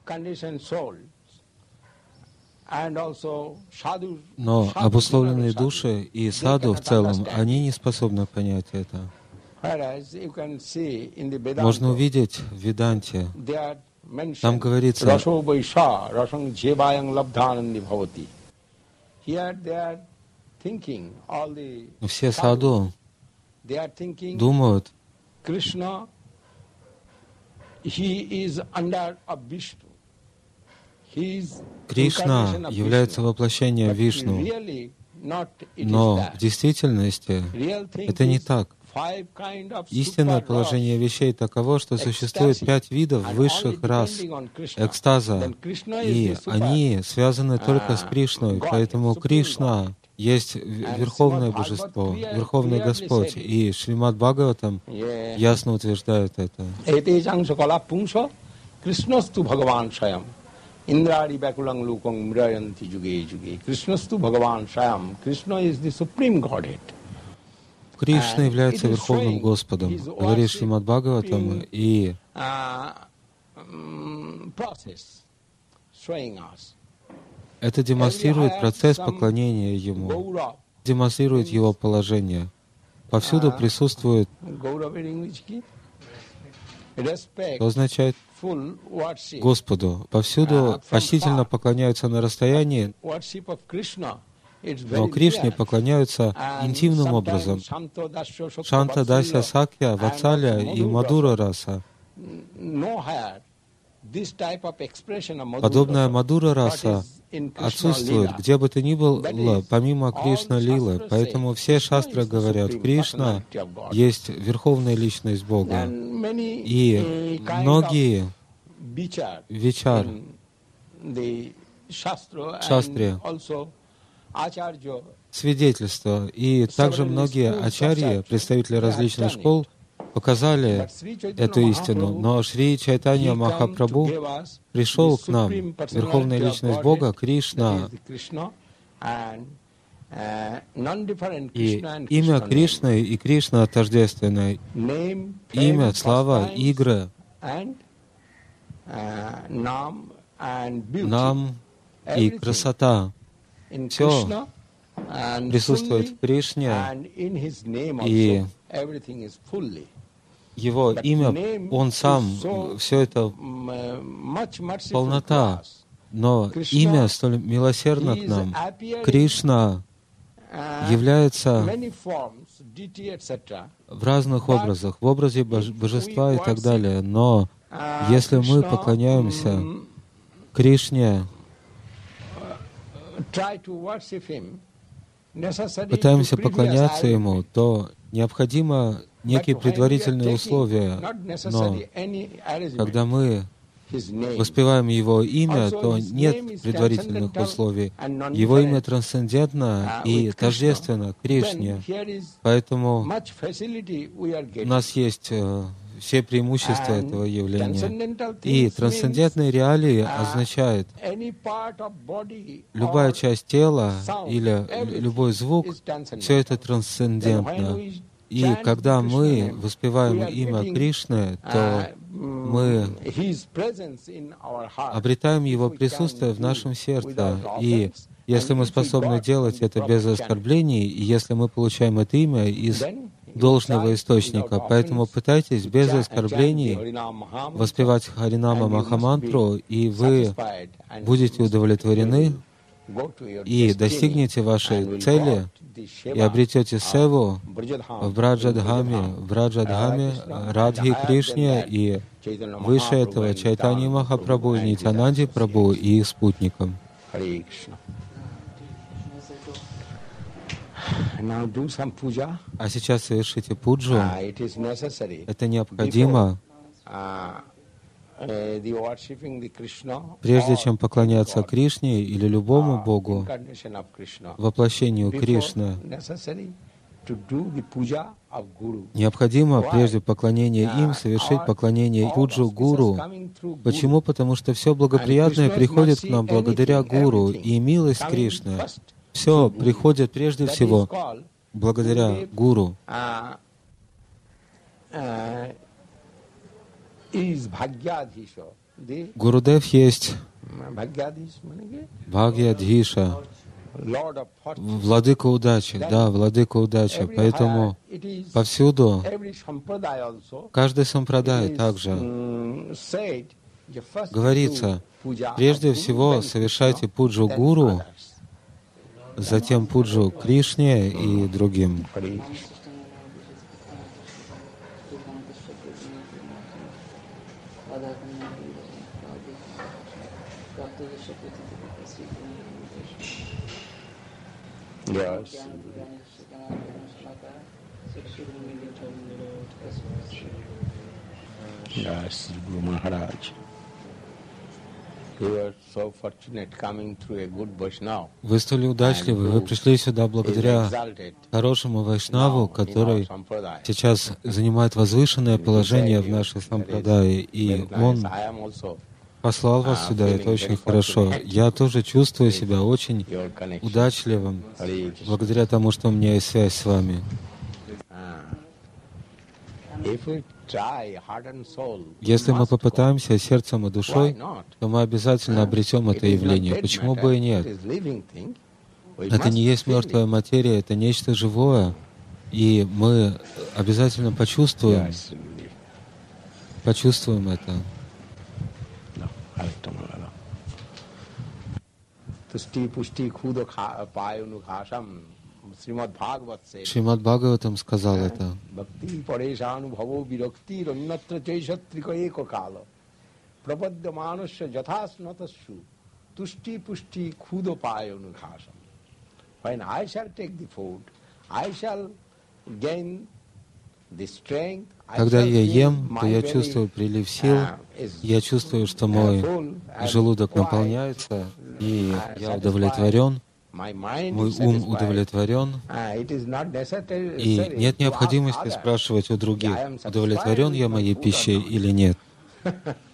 Но обусловленные души и саду в целом, они не способны понять это. Можно увидеть в Веданте, там говорится, все саду думают, Кришна является воплощением Вишну, но в действительности это не так. Истинное положение вещей таково, что существует 5 видов высших рас экстаза, и они связаны только с Кришной, поэтому Кришна есть Верховное Божество, Верховный Господь, и Шримад Бхагаватам ясно утверждает это. Indradi Bakulang Lukang Mrayanti Juge Juge. Krishnastu Bhagavan Shayam. Krishna is the supreme Godhead. Кришна является Верховным Господом, говорит Шримад Бхагаватам, и это демонстрирует процесс поклонения Ему, демонстрирует Его положение. Повсюду присутствует, что означает Господу. Повсюду почтительно поклоняются на расстоянии, но Кришне поклоняются интимным образом. Шанта Дася Сакья, Ватсалия и Мадура Раса. Подобная Мадура Раса отсутствует, где бы то ни было, помимо Кришна Лилы. Поэтому все шастры говорят, Кришна есть Верховная Личность Бога. И многие вичар, шастре, свидетельства, и также многие ачарьи, представители различных школ, показали эту истину. Но Шри Чайтанья Махапрабху пришел к нам, Верховная Личность Бога, Кришна. И имя Кришны и Кришна тождественное. Имя, слава, игры, нам и красота. Все присутствует в Кришне, и Его имя, Он Сам, все это полнота. Но имя столь милосердно к нам. Кришна является в разных образах, в образе божества и так далее. Но если мы поклоняемся Кришне, пытаемся поклоняться Ему, то необходимо некие предварительные условия. Но когда мы воспеваем Его имя, то нет предварительных условий. Его имя трансцендентно и тождественно Кришне. Поэтому у нас есть все преимущества этого явления. И трансцендентные реалии означают любая часть тела или любой звук, все это трансцендентно. И когда мы воспеваем имя Кришны, то мы обретаем Его присутствие в нашем сердце. И если мы способны делать это без оскорблений, и если мы получаем это имя из должного источника, поэтому пытайтесь без оскорблений воспевать Харинама Махамантру, и вы будете удовлетворены и достигнете вашей цели, и обретете севу в Браджадхаме, Радхи Кришне, и выше этого Чайтаньи Махапрабху, Нитьянанди Прабху и их спутникам. А сейчас совершите пуджу. Это необходимо. Прежде чем поклоняться Кришне или любому Богу, воплощению Кришны, необходимо прежде поклонения им совершить поклонение пуджу Гуру. Почему? Потому что все благоприятное приходит к нам благодаря Гуру, и милость Кришны. Все приходит прежде всего благодаря Гуру. Гурудев есть Бхагьядхиша, владыка удачи, да, владыка удачи. Поэтому повсюду, каждый сампрадай также говорится, прежде всего совершайте пуджу гуру, затем пуджу Кришне и другим. Yes. Yes, Guru Maharaj. You are so fortunate coming through a good Vaishnava. Вы столь удачливы, вы пришли сюда благодаря хорошему вайшнаву, который сейчас занимает возвышенное положение в нашей сампрадае, и он послал вас сюда, это очень хорошо. Я тоже чувствую себя очень удачливым, благодаря тому, что у меня есть связь с вами. Если мы попытаемся сердцем и душой, то мы обязательно обретем это явление. Почему бы и нет? Это не есть мертвая материя, это нечто живое, и мы обязательно почувствуем это. Шримад Бхагаватам сказал это. Когда я ем, то я чувствую прилив сил, я чувствую, что мой желудок наполняется, и я удовлетворен, мой ум удовлетворен, и нет необходимости спрашивать у других, удовлетворен я моей пищей или нет.